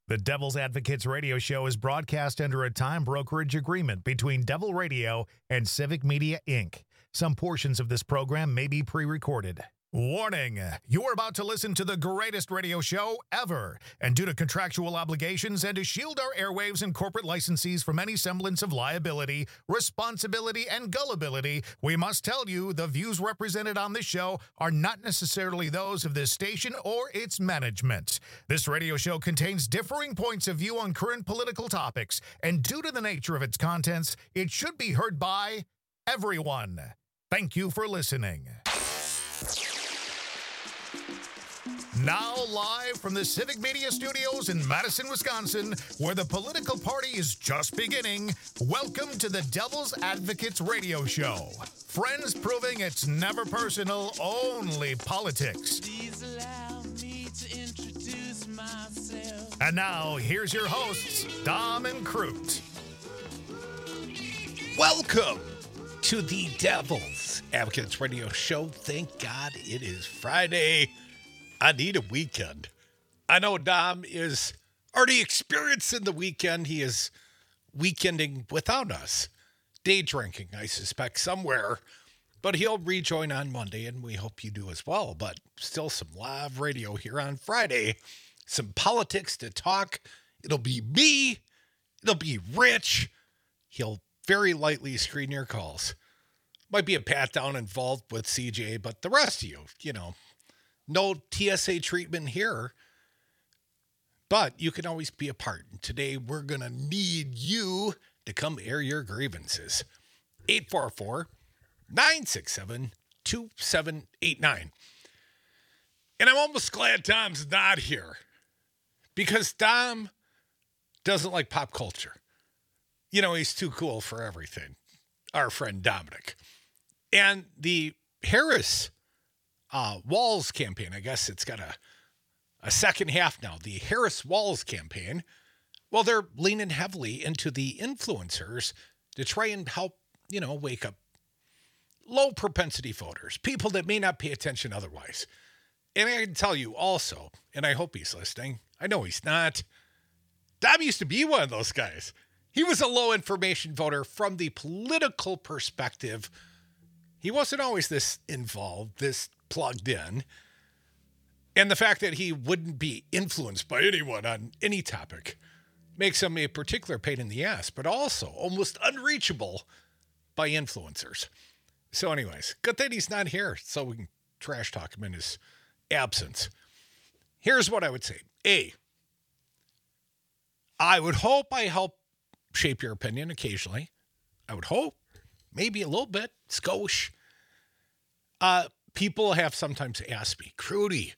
The Devil's Advocates radio show is broadcast under a time brokerage agreement between Devil Radio and Civic Media, Inc. Some portions of this program may be pre-recorded. Warning, you are about to listen to the greatest radio show ever. And due to contractual obligations and to shield our airwaves and corporate licensees from any semblance of liability, responsibility, and gullibility, we must tell you the views represented on this show are not necessarily those of this station or its management. This radio show contains differing points of view on current political topics, and due to the nature of its contents, it should be heard by everyone. Thank you for listening. Now live from the Civic Media Studios in Madison, Wisconsin, where the political party is just beginning, welcome to the Devil's Advocates radio show. Friends proving it's never personal, only politics. Please allow me to introduce myself. And now, here's your hosts, Dom and Crute. Welcome to the Devil's Advocates radio show. Thank God it is Friday. I need a weekend. I know Dom is already experiencing the weekend. He is weekending without us. Day drinking, I suspect, somewhere. But he'll rejoin on Monday, and we hope you do as well. But still some live radio here on Friday. Some politics to talk. It'll be me. It'll be Rich. He'll very lightly screen your calls. Might be a pat down involved with CJ, but the rest of you know. No TSA treatment here, but you can always be a part. And today, we're going to need you to come air your grievances. 844-967-2789. And I'm almost glad Dom's not here because Dom doesn't like pop culture. You know, he's too cool for everything. Our friend Dominic. And the Harris Walls campaign, I guess it's got a second half now. The Harris Walls campaign, well, they're leaning heavily into the influencers to try and help, wake up low propensity voters, people that may not pay attention otherwise. And I can tell you also, and I hope he's listening, I know he's not, Dom used to be one of those guys. He was a low information voter from the political perspective. He wasn't always this involved, this plugged in, and the fact that he wouldn't be influenced by anyone on any topic makes him a particular pain in the ass, but also almost unreachable by influencers. So anyways, good thing he's not here so we can trash talk him in his absence. Here's what I would say. I would hope I help shape your opinion occasionally. I would hope, maybe a little bit, skosh. People have sometimes asked me, Crudy,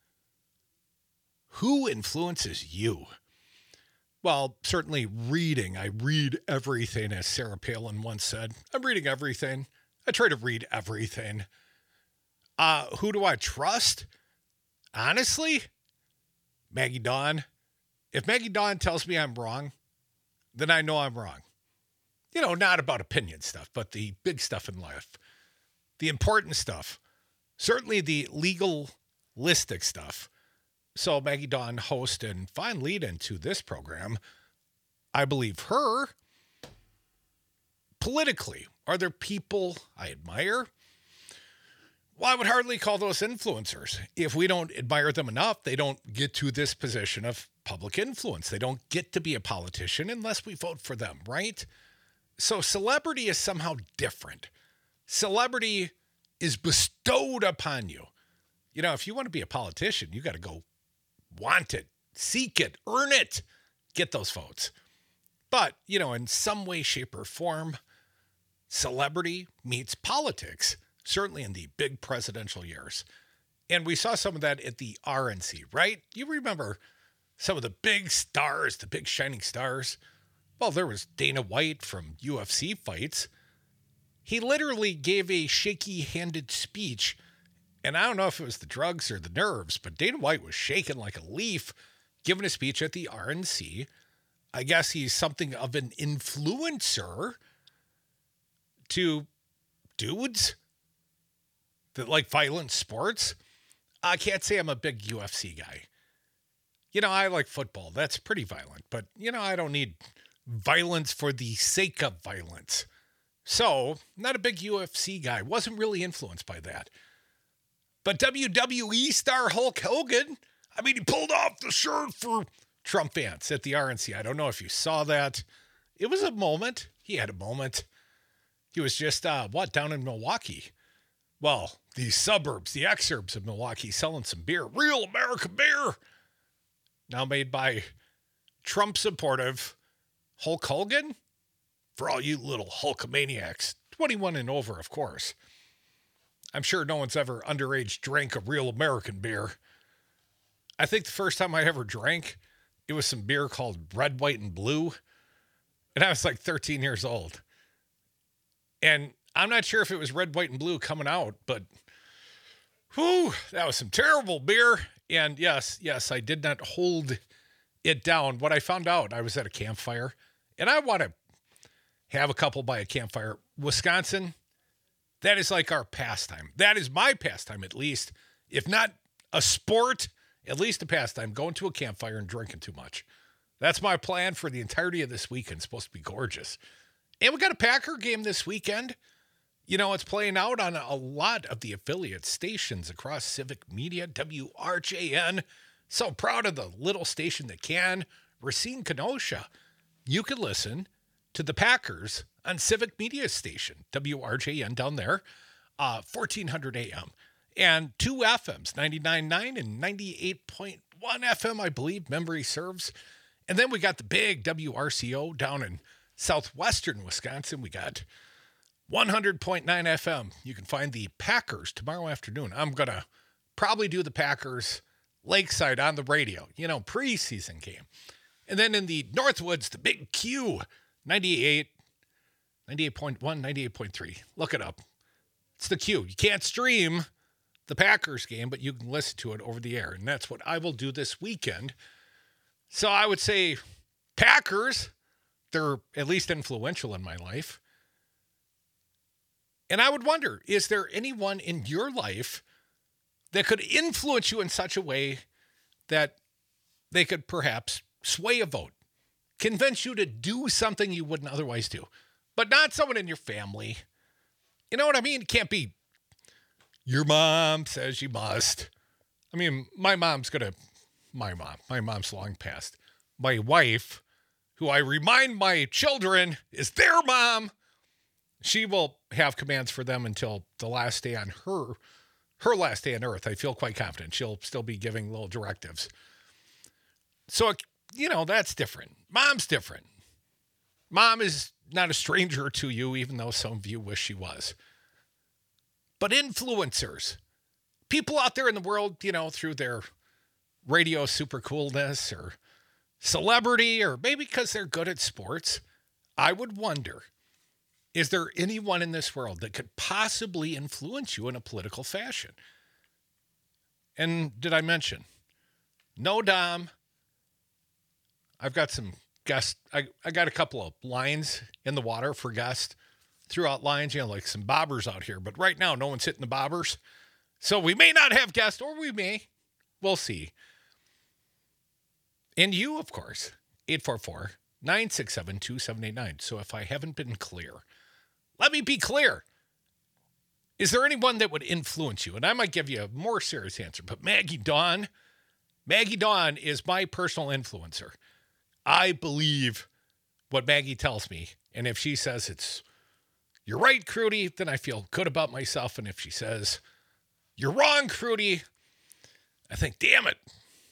who influences you? Well, certainly reading. I read everything, as Sarah Palin once said. I'm reading everything. I try to read everything. Who do I trust? Honestly, Maggie Dawn. If Maggie Dawn tells me I'm wrong, then I know I'm wrong. Not about opinion stuff, but the big stuff in life. The important stuff. Certainly the legalistic stuff. So Maggie Dawn, host and fine lead into this program, I believe her. Politically, are there people I admire? Well, I would hardly call those influencers. If we don't admire them enough, they don't get to this position of public influence. They don't get to be a politician unless we vote for them, right? So celebrity is somehow different. Celebrity is bestowed upon you. If you want to be a politician, you got to go want it, seek it, earn it, get those votes. But, in some way, shape, or form, celebrity meets politics, certainly in the big presidential years. And we saw some of that at the RNC, right? You remember some of the big stars, the big shining stars. Well, there was Dana White from UFC fights. He literally gave a shaky-handed speech, and I don't know if it was the drugs or the nerves, but Dana White was shaking like a leaf, giving a speech at the RNC. I guess he's something of an influencer to dudes that like violent sports. I can't say I'm a big UFC guy. I like football. That's pretty violent. But, I don't need violence for the sake of violence. So, not a big UFC guy. Wasn't really influenced by that. But WWE star Hulk Hogan, he pulled off the shirt for Trump fans at the RNC. I don't know if you saw that. It was a moment. He had a moment. He was just, down in Milwaukee. Well, the suburbs, the exurbs of Milwaukee, selling some beer. Real American beer. Now made by Trump-supportive Hulk Hogan. For all you little Hulkamaniacs. 21 and over, of course. I'm sure no one's ever underage drank a real American beer. I think the first time I ever drank, it was some beer called Red, White, and Blue. And I was like 13 years old. And I'm not sure if it was Red, White, and Blue coming out, but that was some terrible beer. And yes, I did not hold it down. What I found out, I was at a campfire, and I want to have a couple by a campfire. Wisconsin, that is like our pastime. That is my pastime, at least. If not a sport, at least a pastime, going to a campfire and drinking too much. That's my plan for the entirety of this weekend. It's supposed to be gorgeous. And we got a Packer game this weekend. It's playing out on a lot of the affiliate stations across Civic Media, WRJN. So proud of the little station that can. Racine, Kenosha. You can listen to the Packers on Civic Media Station, WRJN down there, 1400 AM. And 2 FMs, 99.9 and 98.1 FM, I believe, memory serves. And then we got the big WRCO down in southwestern Wisconsin. We got 100.9 FM. You can find the Packers tomorrow afternoon. I'm going to probably do the Packers Lakeside on the radio, preseason game. And then in the Northwoods, the big Q, 98, 98.1, 98.3. Look it up. It's the Q. You can't stream the Packers game, but you can listen to it over the air. And that's what I will do this weekend. So I would say Packers, they're at least influential in my life. And I would wonder, is there anyone in your life that could influence you in such a way that they could perhaps sway a vote, convince you to do something you wouldn't otherwise do, but not someone in your family? You know what I mean? It can't be your mom says you must. My mom's long past. My wife, who I remind my children is their mom, she will have commands for them until the last day on her last day on earth. I feel quite confident she'll still be giving little directives. So, that's different. Mom's different. Mom is not a stranger to you, even though some of you wish she was. But influencers, people out there in the world, through their radio super coolness or celebrity, or maybe because they're good at sports, I would wonder, is there anyone in this world that could possibly influence you in a political fashion? And did I mention? No, Dom. I've got some guests. I got a couple of lines in the water for guests. Threw out lines, like some bobbers out here. But right now, no one's hitting the bobbers. So we may not have guests, or we may. We'll see. And you, of course, 844-967-2789. So if I haven't been clear, let me be clear. Is there anyone that would influence you? And I might give you a more serious answer, but Maggie Dawn is my personal influencer. I believe what Maggie tells me. And if she says you're right, Crudy, then I feel good about myself. And if she says, you're wrong, Crudy, I think, damn it.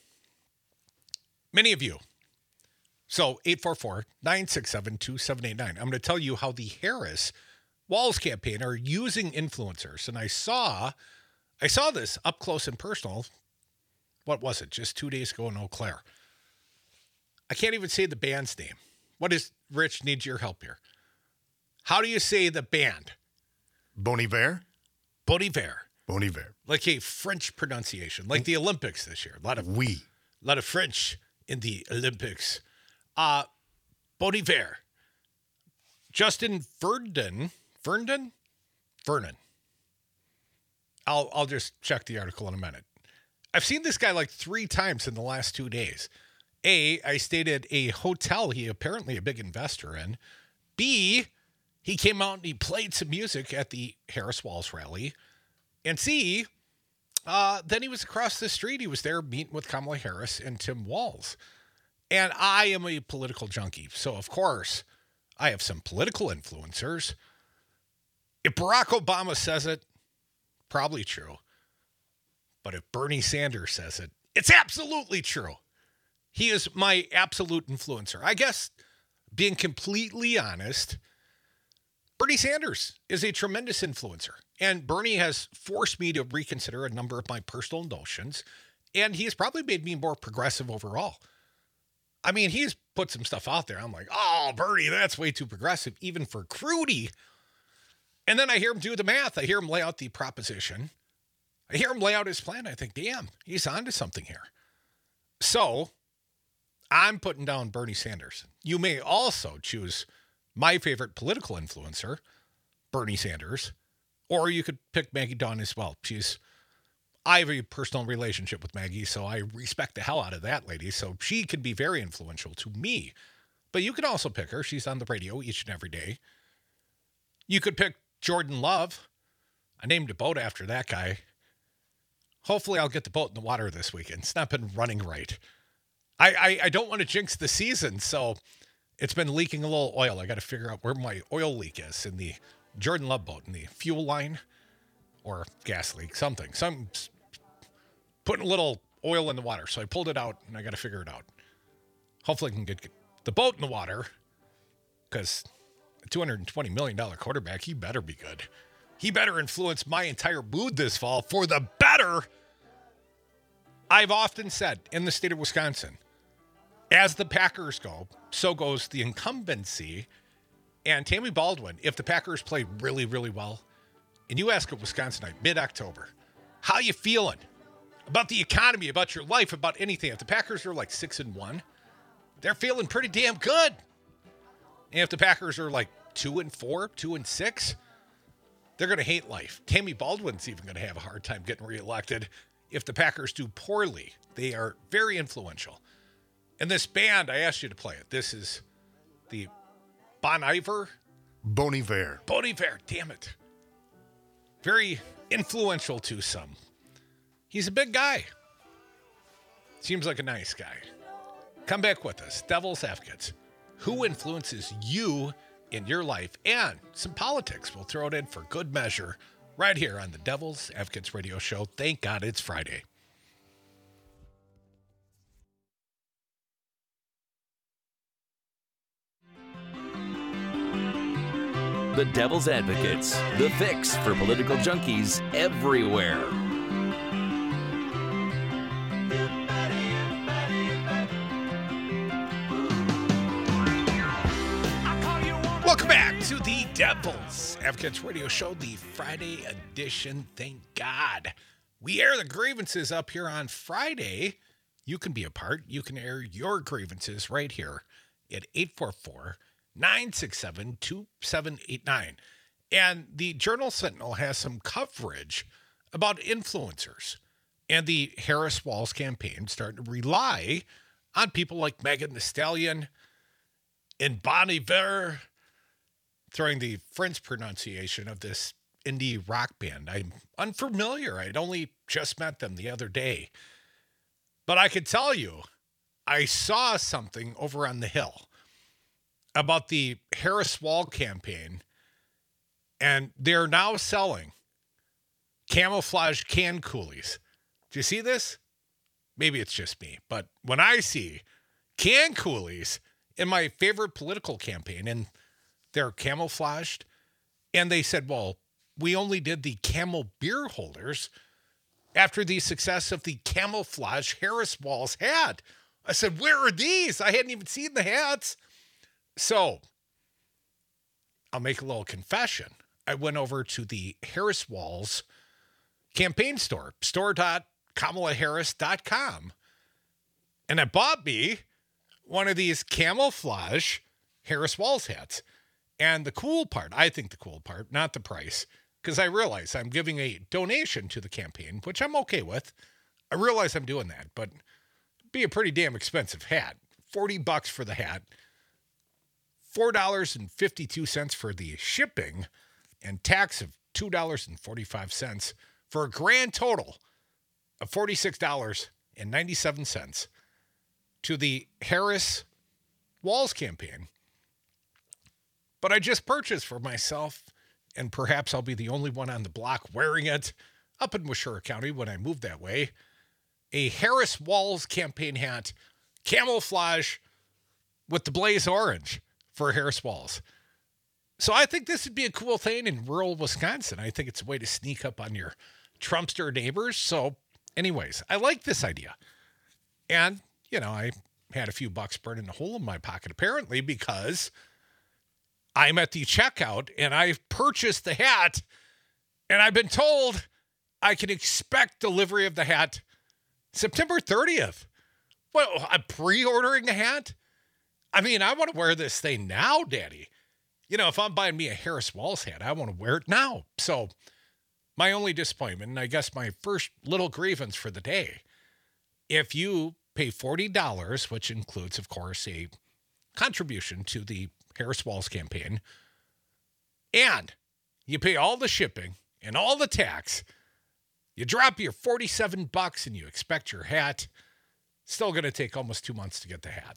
Many of you. So 844-967-2789. I'm going to tell you how the Harris Walz campaign are using influencers. And I saw this up close and personal. What was it? Just 2 days ago in Eau Claire. I can't even say the band's name. What is, Rich, needs your help here. How do you say the band? Bon Iver? Bon Iver. Bon Iver. Like a French pronunciation, like the Olympics this year. A lot of French in the Olympics. Bon Iver. Justin Vernon. I'll just check the article in a minute. I've seen this guy like 3 times in the last 2 days. A, I stayed at a hotel he apparently a big investor in. B, he came out and he played some music at the Harris Walls rally. And C, then he was across the street. He was there meeting with Kamala Harris and Tim Walz. And I am a political junkie. So, of course, I have some political influencers. If Barack Obama says it, probably true. But if Bernie Sanders says it, it's absolutely true. He is my absolute influencer. I guess, being completely honest, Bernie Sanders is a tremendous influencer. And Bernie has forced me to reconsider a number of my personal notions. And he has probably made me more progressive overall. I mean, he's put some stuff out there. I'm like, oh, Bernie, that's way too progressive, even for Crudy. And then I hear him do the math. I hear him lay out the proposition. I hear him lay out his plan. I think, damn, he's onto something here. So I'm putting down Bernie Sanders. You may also choose my favorite political influencer, Bernie Sanders, or you could pick Maggie Dawn as well. I have a personal relationship with Maggie, so I respect the hell out of that lady. So she could be very influential to me. But you could also pick her. She's on the radio each and every day. You could pick Jordan Love. I named a boat after that guy. Hopefully I'll get the boat in the water this weekend. It's not been running right. I don't want to jinx the season, so it's been leaking a little oil. I got to figure out where my oil leak is in the Jordan Love boat, in the fuel line or gas leak, something. Some putting a little oil in the water. So I pulled it out and I got to figure it out. Hopefully I can get the boat in the water, because a $220 million quarterback, he better be good. He better influence my entire mood this fall for the better. I've often said in the state of Wisconsin, as the Packers go, so goes the incumbency. And Tammy Baldwin, if the Packers play really, really well, and you ask a Wisconsinite mid-October, how you feeling about the economy, about your life, about anything? If the Packers are like 6-1, they're feeling pretty damn good. And if the Packers are like 2-4, 2-6, they're going to hate life. Tammy Baldwin's even going to have a hard time getting reelected if the Packers do poorly. They are very influential. And this band, I asked you to play it. This is the Bon Iver. Bon Iver. Bon Iver, damn it. Very influential to some. He's a big guy. Seems like a nice guy. Come back with us. Devil's Advocates. Who influences you in your life? And some politics. We'll throw it in for good measure right here on the Devil's Advocates radio show. Thank God it's Friday. The Devil's Advocates, the fix for political junkies everywhere. Welcome back to the Devil's Advocates radio show, the Friday edition. Thank God. We air the grievances up here on Friday. You can be a part. You can air your grievances right here at 844-967-2789. And the Journal-Sentinel has some coverage about influencers and the Harris Walls campaign starting to rely on people like Megan Thee Stallion and Bon Iver, throwing the French pronunciation of this indie rock band. I'm unfamiliar. I'd only just met them the other day. But I could tell you, I saw something over on the Hill about the Harris Wall campaign, and they're now selling camouflage can coolies. Do you see this? Maybe it's just me, but when I see can coolies in my favorite political campaign, and they're camouflaged, and they said, well, we only did the camel beer holders after the success of the camouflage Harris Walls had. I said, where are these? I hadn't even seen the hats. So I'll make a little confession. I went over to the Harris Walls campaign store, store.kamalaharris.com, and I bought me one of these camouflage Harris Walls hats. And the cool part, I think the cool part, not the price, because I realize I'm giving a donation to the campaign, which I'm okay with. I realize I'm doing that, but it'd be a pretty damn expensive hat. $40 for the hat, $4.52 for the shipping, and tax of $2.45 for a grand total of $46.97 to the Harris Walls campaign. But I just purchased for myself, and perhaps I'll be the only one on the block wearing it up in Washura County when I move that way, a Harris Walls campaign hat, camouflage with the blaze orange for Harris Walls. So I think this would be a cool thing in rural Wisconsin. I think it's a way to sneak up on your Trumpster neighbors. So anyways, I like this idea. And, I had a few bucks burning a hole in my pocket apparently because I'm at the checkout and I've purchased the hat and I've been told I can expect delivery of the hat September 30th. Well, I'm pre-ordering a hat? I mean, I want to wear this thing now, Daddy. If I'm buying me a Harris Walls hat, I want to wear it now. So my only disappointment, and I guess my first little grievance for the day, if you pay $40, which includes, of course, a contribution to the Harris Walls campaign, and you pay all the shipping and all the tax, you drop your $47 and you expect your hat, still going to take almost 2 months to get the hat.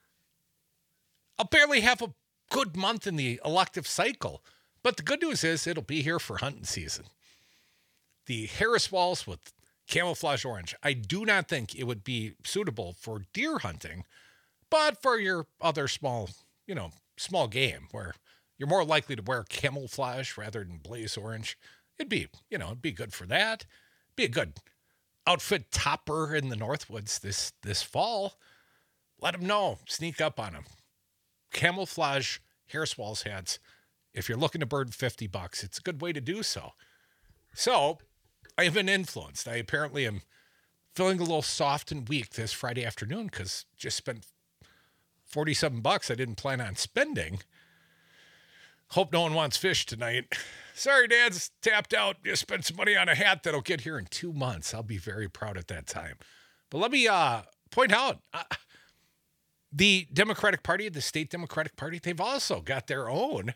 I'll barely have a good month in the elective cycle, but the good news is it'll be here for hunting season. The Harris Walls with camouflage orange. I do not think it would be suitable for deer hunting, but for your other small game where you're more likely to wear camouflage rather than blaze orange. It'd be good for that. Be a good outfit topper in the Northwoods this fall. Let them know. Sneak up on them. Camouflage Harris Walls hats. If you're looking to burn $50, it's a good way to do so. So I have been influenced. I apparently am feeling a little soft and weak this Friday afternoon because just spent $47 I didn't plan on spending. Hope no one wants fish tonight. Sorry, Dad's tapped out. Just spent some money on a hat that'll get here in 2 months. I'll be very proud at that time. But let me point out, the Democratic Party, the state Democratic Party, they've also got their own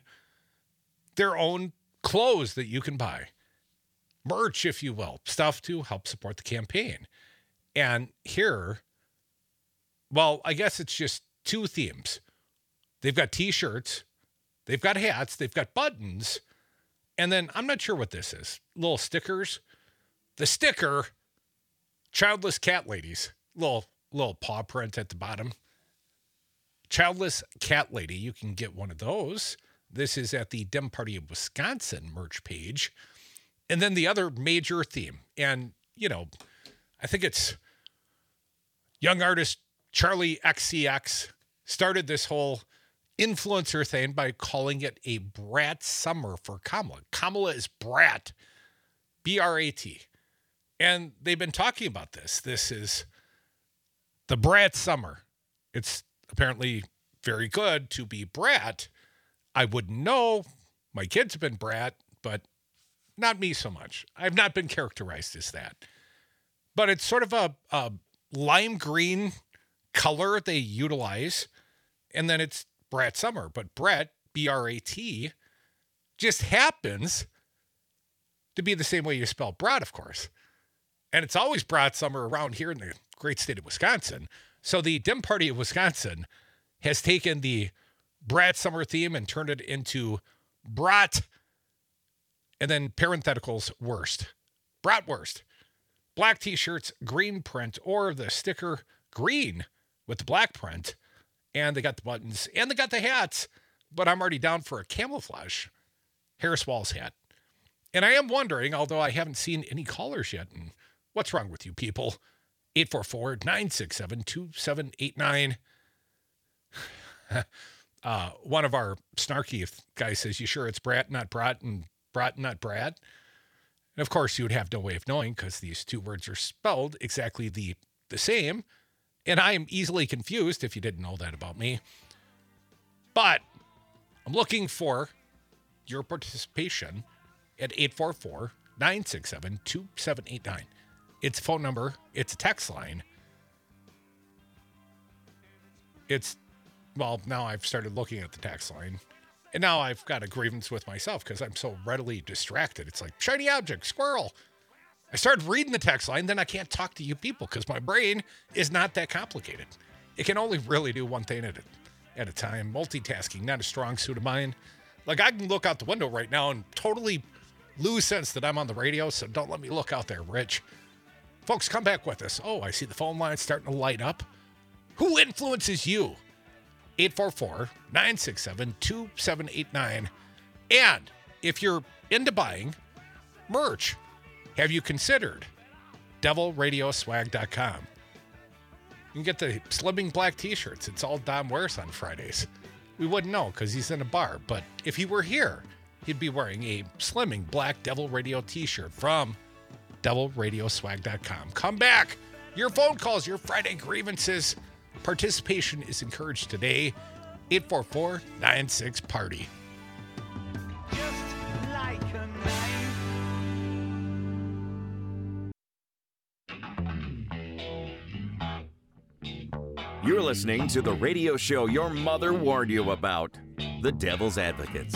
clothes that you can buy. Merch, if you will. Stuff to help support the campaign. And here, well, I guess it's just two themes. They've got T-shirts, they've got hats, they've got buttons, and then I'm not sure what this is. Little stickers. The sticker, childless cat ladies. Little paw print at the bottom. Childless cat lady. You can get one of those. This is at the Dem Party of Wisconsin merch page. And then the other major theme. And, I think it's young artist Charlie XCX started this whole influencer thing by calling it a brat summer for Kamala. Kamala is brat, B-R-A-T. And they've been talking about this. This is the brat summer. It's apparently very good to be brat. I wouldn't know. My kids have been brat, but not me so much. I've not been characterized as that. But it's sort of a lime green color they utilize, and then it's brat summer. But brat, B-R-A-T, just happens to be the same way you spell brat, of course. And it's always brat summer around here in the great state of Wisconsin. So the Dem Party of Wisconsin has taken the brat summer theme and turned it into brat, and then parentheticals worst. Bratwurst. Black T-shirts, green print, or the sticker green with the black print. And they got the buttons, and they got the hats. But I'm already down for a camouflage Harris Walls hat. And I am wondering, although I haven't seen any callers yet, and what's wrong with you people? 844-967-2789. One of our snarky guys says, you sure it's brat, not brat, and brat, not brat? And of course, you would have no way of knowing because these two words are spelled exactly the same. And I am easily confused if you didn't know that about me. But I'm looking for your participation at 844-967-2789. It's a phone number. It's a text line. Now I've started looking at the text line. And now I've got a grievance with myself because I'm so readily distracted. It's like, shiny object, squirrel. I started reading the text line, then I can't talk to you people because my brain is not that complicated. It can only really do one thing at a time. Multitasking, not a strong suit of mine. Like, I can look out the window right now and totally lose sense that I'm on the radio, so don't let me look out there, Rich. Folks, come back with us. Oh, I see the phone line starting to light up. Who influences you? 844-967-2789. And if you're into buying merch, have you considered devilradioswag.com? You can get the Slimming Black t-shirts. It's all Dom wears on Fridays. We wouldn't know because he's in a bar, but if he were here, he'd be wearing a Slimming Black Devil Radio t-shirt from devilradioswag.com. Come back. Your phone calls, your Friday grievances. Participation is encouraged today. 844-96-PARTY. Just like a knife. You're listening to the radio show your mother warned you about, The Devil's Advocates.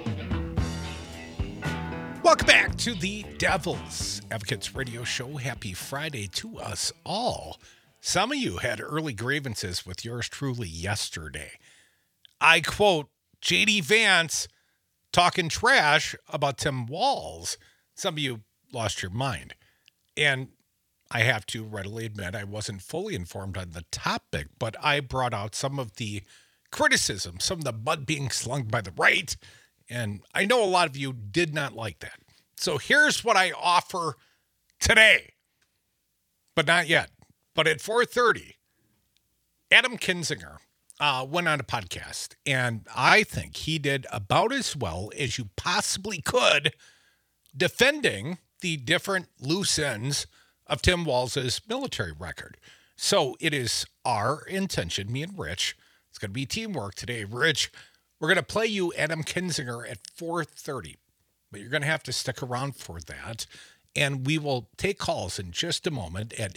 Welcome back to the Devil's Advocates radio show. Happy Friday to us all. Some of you had early grievances with yours truly yesterday. I quote J.D. Vance talking trash about Tim Walz. Some of you lost your mind. And I have to readily admit I wasn't fully informed on the topic, but I brought out some of the criticism, some of the mud being slung by the right, and I know a lot of you did not like that. So here's what I offer today, but not yet. But at 4:30, Adam Kinzinger went on a podcast, and I think he did about as well as you possibly could defending the different loose ends of Tim Walz's military record. So it is our intention, me and Rich, it's going to be teamwork today. Rich, we're going to play you Adam Kinzinger at 4:30, but you're going to have to stick around for that. And we will take calls in just a moment at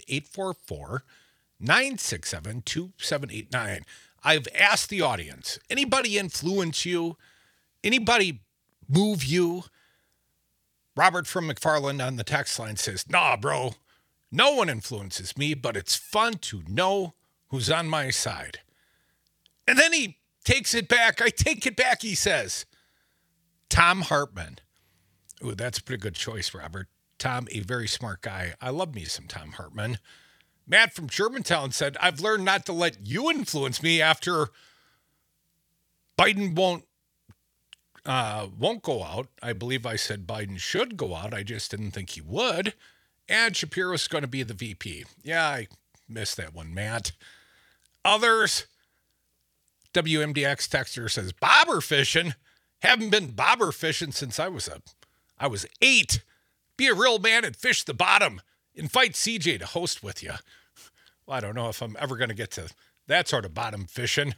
844-967-2789. I've asked the audience, anybody influence you? Anybody move you? Robert from McFarland on the text line says, nah, bro, no one influences me, but it's fun to know who's on my side. And then he takes it back. I take it back, he says. Tom Hartman. Ooh, that's a pretty good choice, Robert. Tom, a very smart guy. I love me some Tom Hartman. Matt from Germantown said, I've learned not to let you influence me after Biden won't go out. I believe I said Biden should go out. I just didn't think he would. And Shapiro's going to be the VP. Yeah, I missed that one, Matt. Others, WMDX texter says, bobber fishing? Haven't been bobber fishing since I was 8. Be a real man and fish the bottom. Invite CJ to host with you. Well, I don't know if I'm ever going to get to that sort of bottom fishing.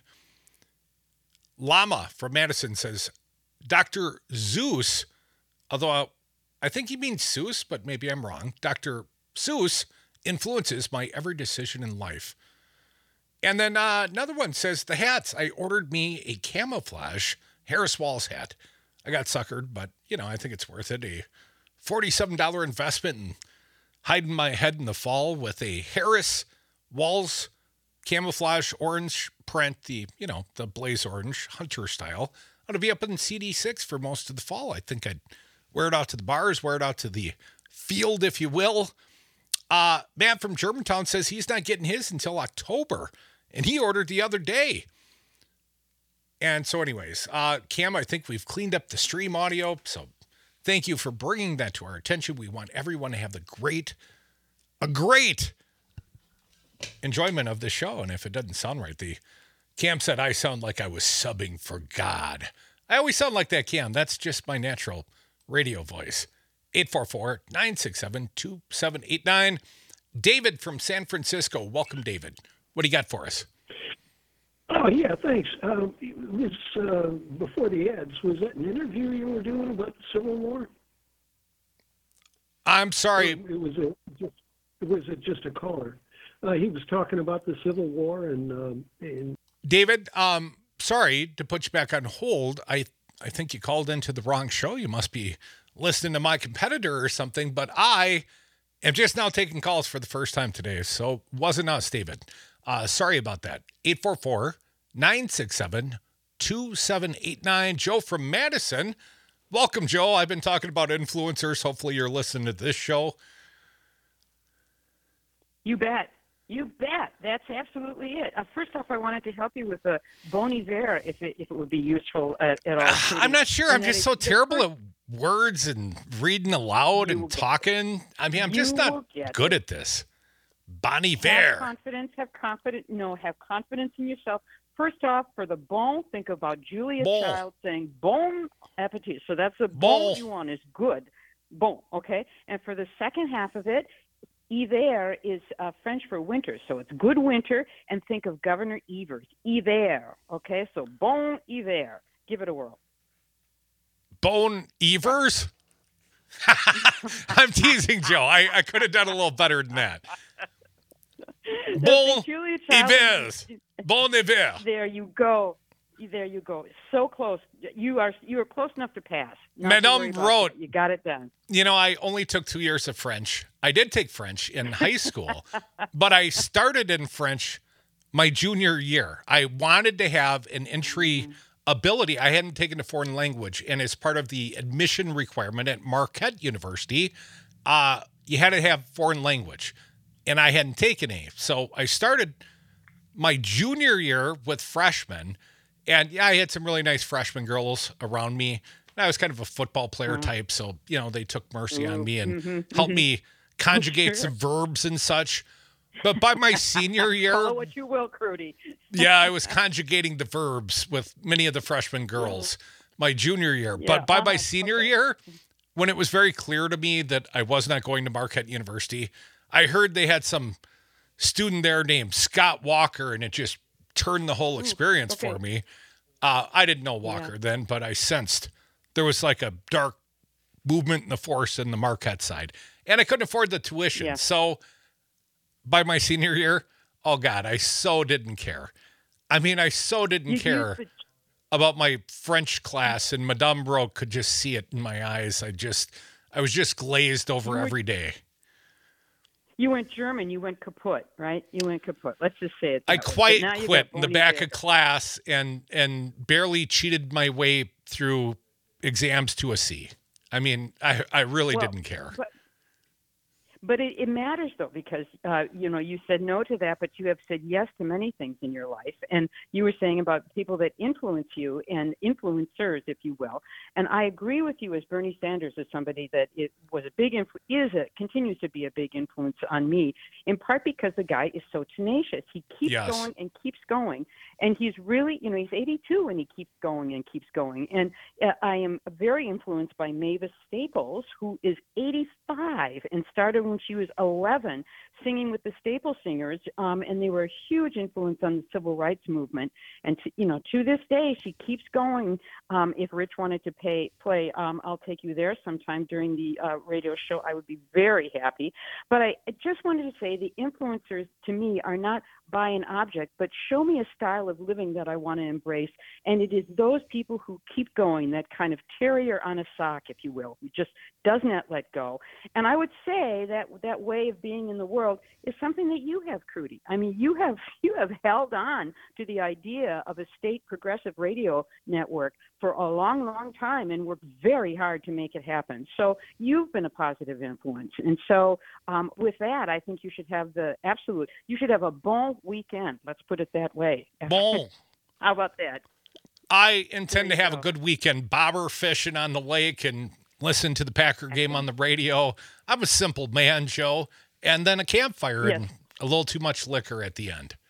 Llama from Madison says, Dr. Zeus, although I think he means Seuss, but maybe I'm wrong. Dr. Seuss influences my every decision in life. And then another one says, the hats. I ordered me a camouflage Harris Walls hat. I got suckered, but, I think it's worth it. A $47 investment in hiding my head in the fall with a Harris Walls camouflage orange print, the blaze orange hunter style. I'm going to be up in CD6 for most of the fall. I think I'd wear it out to the bars, wear it out to the field, if you will. Matt from Germantown says he's not getting his until October, and he ordered the other day. And so anyways, Cam, I think we've cleaned up the stream audio, so thank you for bringing that to our attention. We want everyone to have a great enjoyment of the show. And if it doesn't sound right, Cam said I sound like I was subbing for God. I always sound like that, Cam. That's just my natural radio voice. 844-967-2789. David from San Francisco. Welcome, David. What do you got for us? Oh, yeah, thanks. It was before the ads. Was that an interview you were doing about the Civil War? I'm sorry. It was was it just a caller? He was talking about the Civil War and David, sorry to put you back on hold. I think you called into the wrong show. You must be listening to my competitor or something, but I am just now taking calls for the first time today, so wasn't us, David. Sorry about that. 844-967-2789. Joe from Madison. Welcome, Joe. I've been talking about influencers. Hopefully you're listening to this show. You bet. You bet. That's absolutely it. First off, I wanted to help you with the Bon Iver, if it would be useful at all. I'm not sure. I'm And just then so terrible at words and reading aloud and talking. I mean, I'm just You not will get good it. at this. Bon Have Iver. confidence. Have confidence in yourself. First off, for the bon, think about Julia Bon. Child saying bon appetit. So that's the Bon. bon you want is good. Bon, okay? And for the second half of it, hiver is French for winter. So it's good winter, and think of Governor Evers. Hiver, okay? So bon hiver. Give it a whirl. Bon Evers? I'm teasing Joe. I could have done a little better than that. Bon Julia Child. Ivers. Bon Iver. There you go. There you go. So close. You are close enough to pass. Not to Madame worry about wrote- that. You got it done. You know, I only took 2 years of French. I did take French in high school, but I started in French my junior year. I wanted to have an entry ability. I hadn't taken a foreign language, and as part of the admission requirement at Marquette University, you had to have foreign language, and I hadn't taken any. So I started my junior year with freshmen, and yeah, I had some really nice freshman girls around me. I was kind of a football player type, so, you know, they took mercy on me and helped me conjugate some verbs and such. But by my senior year, Call it what you will, Crudy. yeah, I was conjugating the verbs with many of the freshman girls my junior year. Yeah, But by my senior year, when it was very clear to me that I was not going to Marquette University, I heard they had some student there named Scott Walker, and it just turned the whole experience for me. I didn't know Walker then, but I sensed there was like a dark movement in the force in the Marquette side. And I couldn't afford the tuition. Yeah. So by my senior year, oh God, I so didn't care. I mean, I so didn't care about my French class, and Madame Broke could just see it in my eyes. I was just glazed over every day. You went German. You went kaput, right? You went kaput. Let's just say it. I that way. quite But now you quit got in the Bon back Iver. of class and barely cheated my way through exams to a C. I mean, I really Well, didn't care. But it matters, though, because, you said no to that, but you have said yes to many things in your life. And you were saying about people that influence you and influencers, if you will. And I agree with you as Bernie Sanders is somebody that it was a big continues to be a big influence on me, in part because the guy is so tenacious. He keeps Yes. going and keeps going. And he's really, he's 82 and he keeps going and keeps going. And I am very influenced by Mavis Staples, who is 85 and started when she was 11 singing with the Staple Singers, and they were a huge influence on the civil rights movement. And to this day, she keeps going. If Rich wanted to play "I'll Take You There" sometime during the radio show, I would be very happy. But I just wanted to say the influencers to me are not buy an object, but show me a style of living that I want to embrace. And it is those people who keep going, that kind of terrier on a sock, if you will, who just does not let go. And I would say that way of being in the world is something that you have, Crudy. I mean, you have held on to the idea of a state progressive radio network for a long, long time and worked very hard to make it happen. So you've been a positive influence. And so with that, I think you should have you should have a bon weekend. Let's put it that way. Bon. How about that? I intend to There you have a go. good weekend, bobber fishing on the lake and listen to the Packer game on the radio. I'm a simple man, Joe. And then a campfire Yes. and a little too much liquor at the end.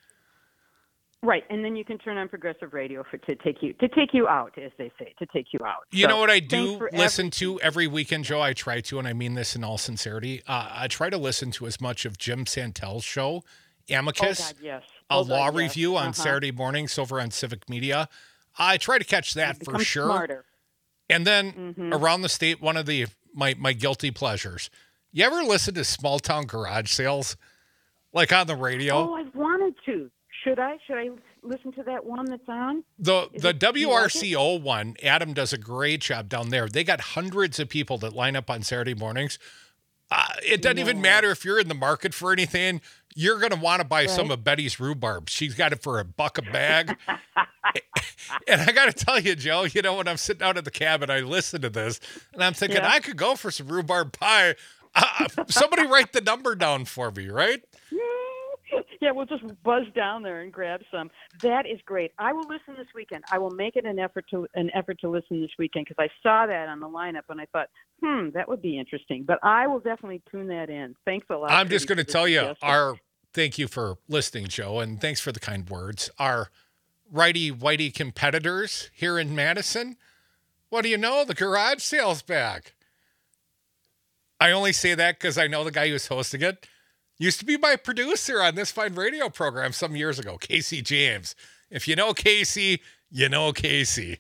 Right, and then you can turn on progressive radio to take you out, as they say, to take you out. You So, know what I thanks do for listen to every weekend, Joe? I try to, and I mean this in all sincerity. I try to listen to as much of Jim Santel's show, Amicus, Oh, God, yes. a Oh, God, law yes. review on Uh-huh. Saturday mornings over on Civic Media. I try to catch that for Become sure. Smarter. And then around the state, one of my guilty pleasures, You ever listen to Small Town Garage Sales, like on the radio? Oh, I wanted to. Should I listen to that one that's on? The do you like it? WRCO one, Adam does a great job down there. They got hundreds of people that line up on Saturday mornings. It doesn't even matter if you're in the market for anything. You're going to want to buy some of Betty's rhubarb. She's got it for $1 a bag. And I got to tell you, Joe, when I'm sitting out at the cabin, I listen to this, and I'm thinking, I could go for some rhubarb pie. Somebody write the number down for me, right? Yeah, we'll just buzz down there and grab some. That is great. I will listen this weekend. I will make it an effort to listen this weekend because I saw that on the lineup and I thought, that would be interesting. But I will definitely tune that in. Thanks a lot. I'm just going to tell you thank you for listening, Joe, and thanks for the kind words. Our righty-whitey competitors here in Madison, what do you know? The garage sale's back. I only say that because I know the guy who's hosting it. Used to be my producer on this fine radio program some years ago, Casey James. If you know Casey, you know Casey.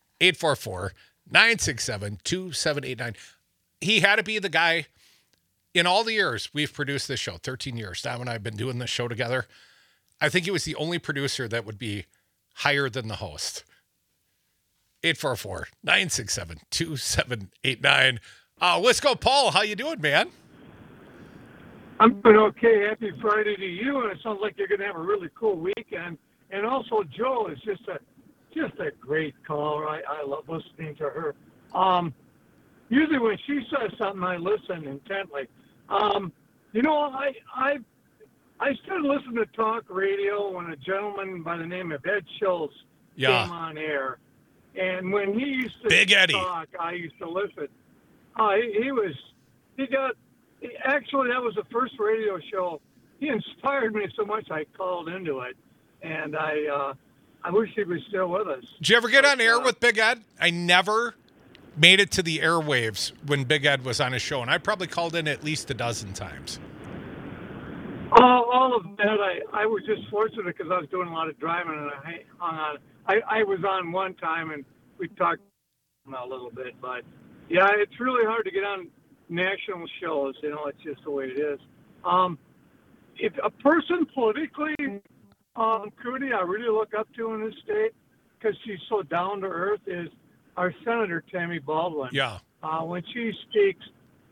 844-967-2789. He had to be the guy in all the years we've produced this show, 13 years. Tom and I have been doing this show together. I think he was the only producer that would be higher than the host. 844-967-2789. Wisco Paul, how you doing, man? I'm doing okay. Happy Friday to you, and it sounds like you're going to have a really cool weekend. And also, Joe is just a great caller. I love listening to her. Usually when she says something, I listen intently. I started listening to talk radio when a gentleman by the name of Ed Schultz came on air. And when he used to talk, I used to listen. Actually, that was the first radio show. He inspired me so much I called into it, and I wish he was still with us. Did you ever get on air with Big Ed? I never made it to the airwaves when Big Ed was on his show, and I probably called in at least a dozen times. All of that, I was just fortunate because I was doing a lot of driving, and I hung on. I was on one time, and we talked a little bit, but yeah, it's really hard to get on national shows. It's just the way it is. If a person politically, Cootie, I really look up to in this state because she's so down to earth is our Senator Tammy Baldwin. Yeah. When she speaks,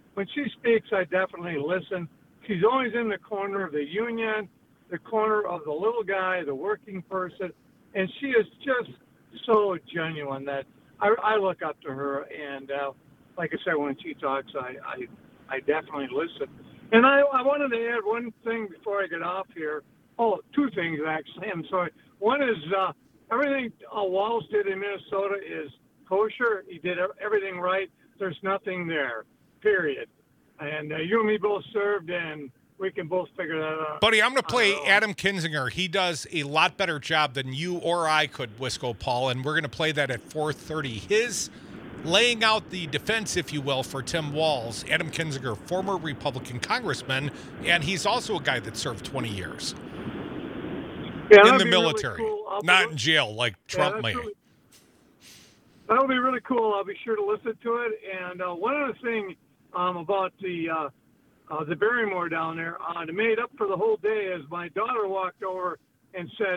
I definitely listen. She's always in the corner of the union, the corner of the little guy, the working person, and she is just so genuine that I look up to her. And like I said, when she talks, I definitely listen. And I wanted to add one thing before I get off here. Oh, two things, actually. I'm sorry. One is everything Walls did in Minnesota is kosher. He did everything right. There's nothing there, period. And you and me both served, and we can both figure that out. Buddy, I'm going to play Adam Kinzinger. He does a lot better job than you or I could, Wisco Paul, and we're going to play that at 4:30. His laying out the defense, if you will, for Tim Walz. Adam Kinzinger, former Republican congressman, and he's also a guy that served 20 years in the military, really cool. Not in jail like Trump may. That'll be really cool. I'll be sure to listen to it. And one other thing about the Barrymore down there, to made up for the whole day is my daughter walked over and said,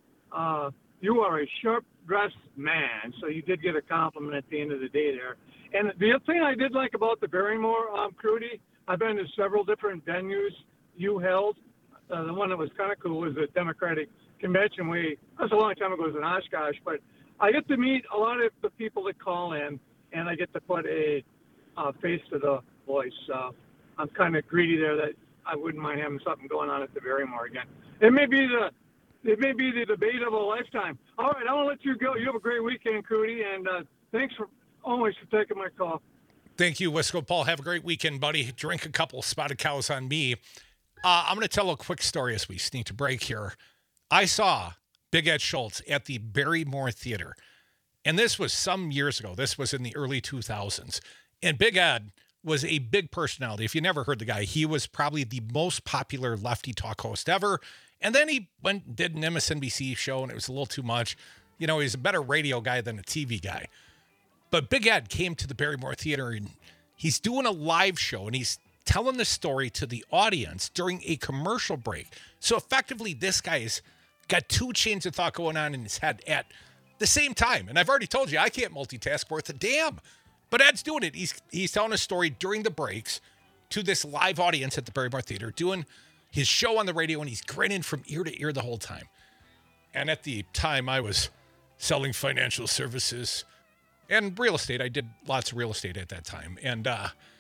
you are a sharp-dressed man. So you did get a compliment at the end of the day there. And the other thing I did like about the Barrymore, Crudy, I've been to several different venues you held. The one that was kind of cool was the Democratic Convention. That's a long time ago. It was in Oshkosh. But I get to meet a lot of the people that call in, and I get to put a face to the voice. I'm kind of greedy there that I wouldn't mind having something going on at the Barrymore again. It may be the debate of a lifetime. All right, I want to let you go. You have a great weekend, Cootie, and thanks for always for taking my call. Thank you, Wisco Paul. Have a great weekend, buddy. Drink a couple Spotted Cows on me. I'm going to tell a quick story as we sneak to break here. I saw Big Ed Schultz at the Barrymore Theater, and this was some years ago. This was in the early 2000s, and Big Ed was a big personality. If you never heard the guy, he was probably the most popular lefty talk host ever. And then he went and did an MSNBC show, and it was a little too much. He's a better radio guy than a TV guy. But Big Ed came to the Barrymore Theater, and he's doing a live show, and he's telling the story to the audience during a commercial break. So effectively, this guy's got two chains of thought going on in his head at the same time. And I've already told you, I can't multitask worth a damn. But Ed's doing it. He's telling a story during the breaks to this live audience at the Barrymore Theater, doing his show on the radio, and he's grinning from ear to ear the whole time. And at the time, I was selling financial services and real estate. I did lots of real estate at that time. And,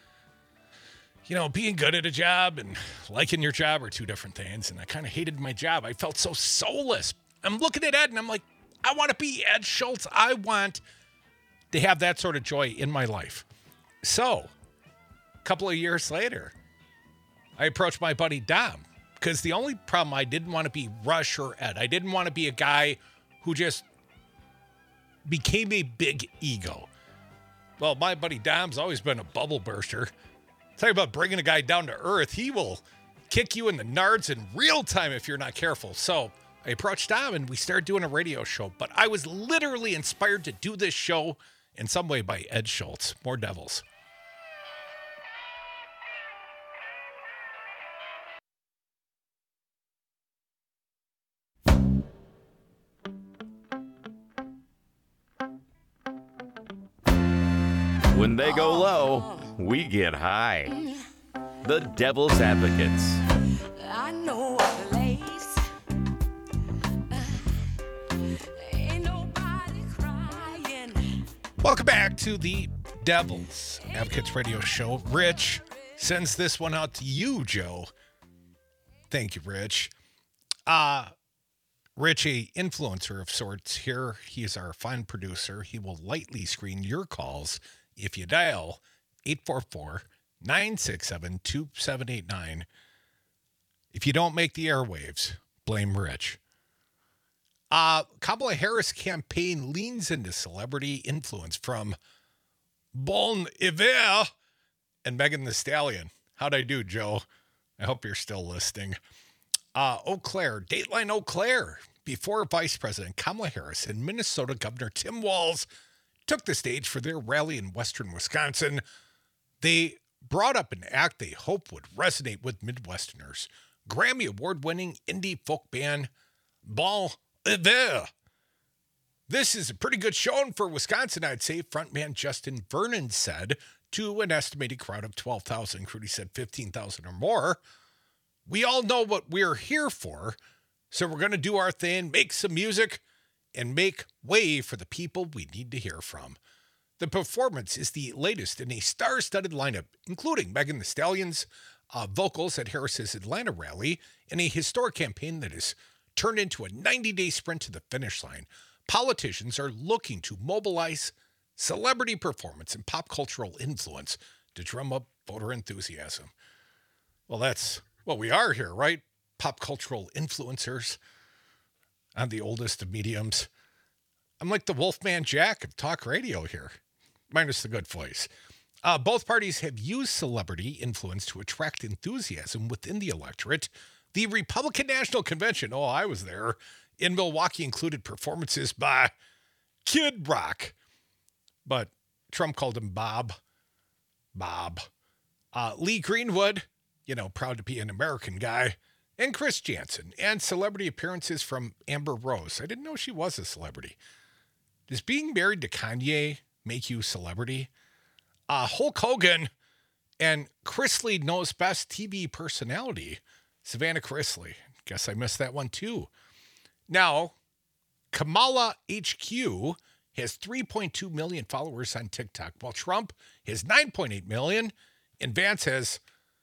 being good at a job and liking your job are two different things. And I kind of hated my job. I felt so soulless. I'm looking at Ed and I'm like, I want to be Ed Schultz. I want to have that sort of joy in my life. So a couple of years later, I approached my buddy Dom, because the only problem, I didn't want to be Rush or Ed. I didn't want to be a guy who just became a big ego. Well, my buddy Dom's always been a bubble burster. Talk about bringing a guy down to earth. He will kick you in the nards in real time if you're not careful. So I approached Dom and we started doing a radio show. But I was literally inspired to do this show in some way by Ed Schultz. More Devils. When they go low, we get high. The Devil's Advocates. I know a place. Ain't nobody crying. Welcome back to the Devil's Advocates radio show. Rich sends this one out to you, Joe. Thank you, Rich. Rich, a influencer of sorts here. He is our fine producer. He will lightly screen your calls if you dial 844-967-2789. If you don't make the airwaves, blame Rich. Kamala Harris campaign leans into celebrity influence from Bon Iver and Megan Thee Stallion. How'd I do, Joe? I hope you're still listening. Eau Claire, Dateline Eau Claire, before Vice President Kamala Harris and Minnesota Governor Tim Walz took the stage for their rally in western Wisconsin, they brought up an act they hope would resonate with Midwesterners. Grammy Award-winning indie folk band Bon Iver. This is a pretty good showing for Wisconsin, I'd say, frontman Justin Vernon said to an estimated crowd of 12,000. Crudy said 15,000 or more. We all know what we're here for, so we're going to do our thing, make some music, and make way for the people we need to hear from. The performance is the latest in a star-studded lineup, including Megan Thee Stallion's vocals at Harris's Atlanta rally, in a historic campaign that has turned into a 90-day sprint to the finish line. Politicians are looking to mobilize celebrity performance and pop cultural influence to drum up voter enthusiasm. Well, that's what we are here, right? Pop cultural influencers. I'm the oldest of mediums. I'm like the Wolfman Jack of talk radio here, minus the good voice. Both parties have used celebrity influence to attract enthusiasm within the electorate. The Republican National Convention, I was there, in Milwaukee included performances by Kid Rock, but Trump called him Bob. Lee Greenwood, proud to be an American guy, and Chris Jansen, and celebrity appearances from Amber Rose. I didn't know she was a celebrity. Does being married to Kanye make you celebrity? Hulk Hogan and Chrisley Knows Best TV personality, Savannah Chrisley. Guess I missed that one too. Now, Kamala HQ has 3.2 million followers on TikTok, while Trump has 9.8 million, and Vance has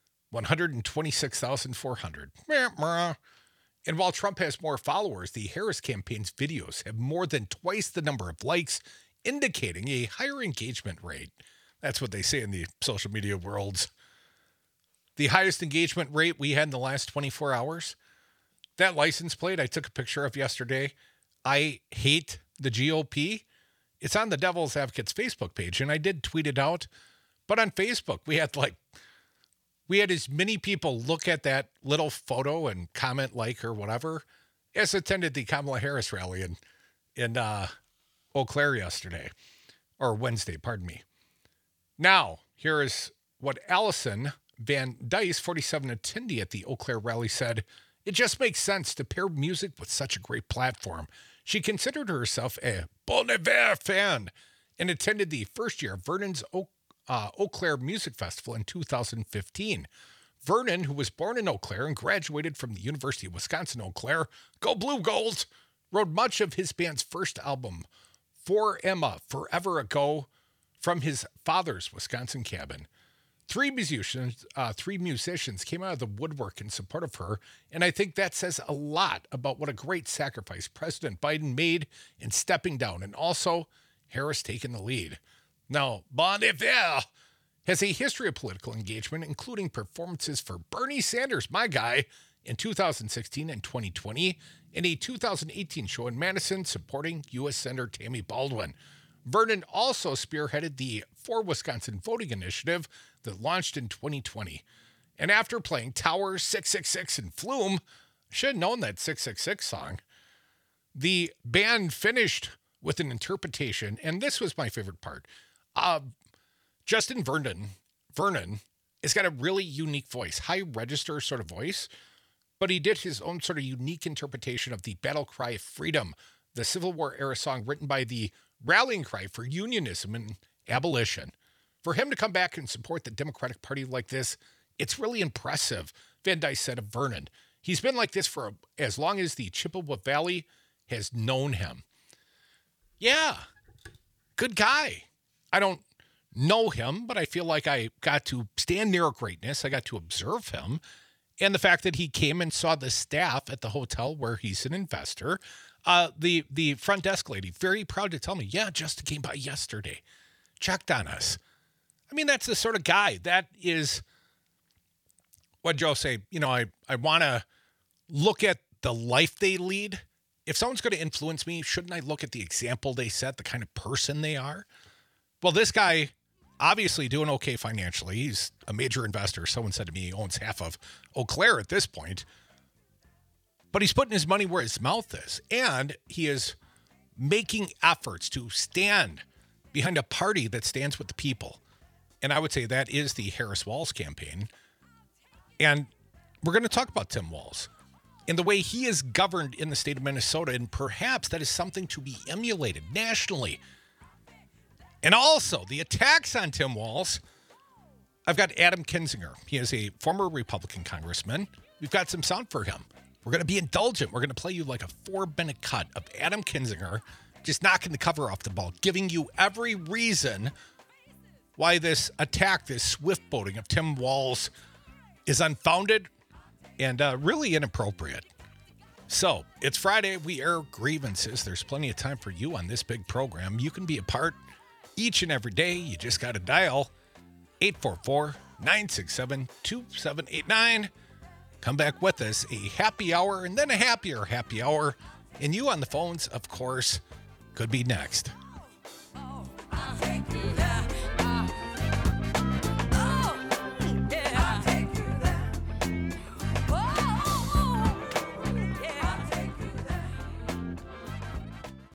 126,400. And while Trump has more followers, the Harris campaign's videos have more than twice the number of likes, indicating a higher engagement rate. That's what they say in the social media worlds. The highest engagement rate we had in the last 24 hours. That license plate I took a picture of yesterday, I hate the GOP. It's on the Devil's Advocates Facebook page, and I did tweet it out. But on Facebook, we had as many people look at that little photo and comment or whatever as attended the Kamala Harris rally in Eau Claire yesterday, or Wednesday, pardon me. Now, here is what Allison Van Dice, 47 attendee at the Eau Claire rally, said, "It just makes sense to pair music with such a great platform." She considered herself a Bon Iver fan and attended the first year of Vernon's Eau Claire Music Festival in 2015. Vernon, who was born in Eau Claire and graduated from the University of Wisconsin-Eau Claire, go Blue Gold, wrote much of his band's first album, For Emma, Forever Ago, from his father's Wisconsin cabin. Three musicians came out of the woodwork in support of her, and I think that says a lot about what a great sacrifice President Biden made in stepping down, and also Harris taking the lead. Now, Bon Iver has a history of political engagement, including performances for Bernie Sanders, my guy, in 2016 and 2020, and a 2018 show in Madison supporting U.S. Senator Tammy Baldwin. Vernon also spearheaded the For Wisconsin voting initiative that launched in 2020. And after playing Tower, 666, and Flume, I should have known that 666 song, the band finished with an interpretation, and this was my favorite part. Justin Vernon has got a really unique voice, high register sort of voice, but he did his own sort of unique interpretation of the Battle Cry of Freedom, the Civil War era song written by the rallying cry for unionism and abolition. For him to come back and support the Democratic Party like this, it's really impressive, Van Dice said of Vernon. He's been like this for as long as the Chippewa Valley has known him. Yeah, good guy. I don't know him, but I feel like I got to stand near greatness. I got to observe him. And the fact that he came and saw the staff at the hotel where he's an investor. The front desk lady, very proud to tell me, yeah, Justin came by yesterday, checked on us. I mean, that's the sort of guy that is what Joe say. You know, I want to look at the life they lead. If someone's going to influence me, shouldn't I look at the example they set, the kind of person they are? Well, this guy obviously doing okay financially. He's a major investor. Someone said to me he owns half of Eau Claire at this point. But he's putting his money where his mouth is. And he is making efforts to stand behind a party that stands with the people. And I would say that is the Harris Walz campaign. And we're going to talk about Tim Walz and the way he is governed in the state of Minnesota. And perhaps that is something to be emulated nationally. And also the attacks on Tim Walz. I've got Adam Kinzinger. He is a former Republican congressman. We've got some sound for him. We're going to be indulgent. We're going to play you like a 4-minute cut of Adam Kinzinger just knocking the cover off the ball, giving you every reason why this attack, this swift boating of Tim Walz is unfounded and really inappropriate. So it's Friday. We air grievances. There's plenty of time for you on this big program. You can be a part each and every day. You just got to dial 844-967-2789. Come back with us, a happy hour and then a happier happy hour. And you on the phones, of course, could be next. Oh,